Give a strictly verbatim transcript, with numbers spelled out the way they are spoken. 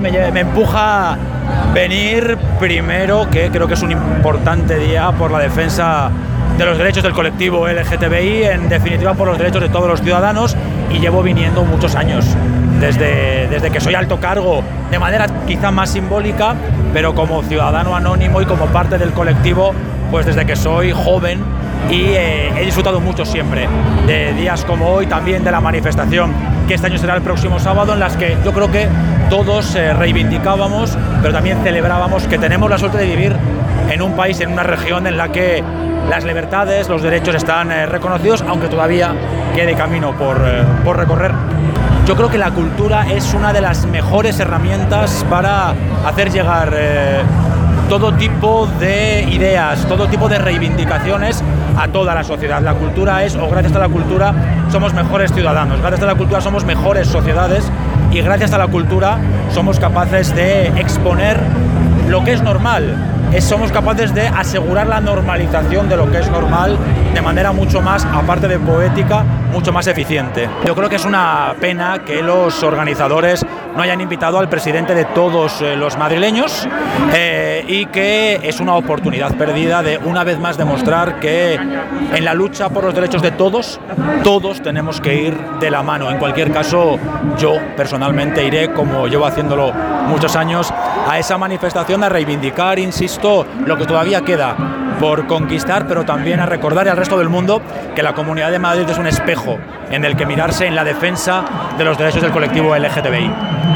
me, me empuja venir primero, que creo que es un importante día por la defensa de los derechos del colectivo L G T B I, en definitiva por los derechos de todos los ciudadanos, y llevo viniendo muchos años, desde, desde que soy alto cargo, de manera quizá más simbólica, pero como ciudadano anónimo y como parte del colectivo, pues desde que soy joven, y eh, he disfrutado mucho siempre de días como hoy, también de la manifestación que este año será el próximo sábado, en las que yo creo que todos eh, reivindicábamos, pero también celebrábamos que tenemos la suerte de vivir en un país, en una región en la que las libertades, los derechos están eh, reconocidos, aunque todavía quede camino por, eh, por recorrer. Yo creo que la cultura es una de las mejores herramientas para hacer llegar eh, todo tipo de ideas, todo tipo de reivindicaciones a toda la sociedad. La cultura es, o gracias a la cultura, somos mejores ciudadanos, gracias a la cultura somos mejores sociedades, y gracias a la cultura somos capaces de exponer lo que es normal. Es, somos capaces de asegurar la normalización de lo que es normal de manera mucho más, aparte de poética, mucho más eficiente. Yo creo que es una pena que los organizadores no hayan invitado al presidente de todos eh, los madrileños, eh, y que es una oportunidad perdida de una vez más demostrar que en la lucha por los derechos de todos, todos tenemos que ir de la mano. En cualquier caso, yo personalmente iré, como llevo haciéndolo muchos años, a esa manifestación a reivindicar, insisto, lo que todavía queda por conquistar, pero también a recordar al resto del mundo que la Comunidad de Madrid es un espejo en el que mirarse en la defensa de los derechos del colectivo L G T B I.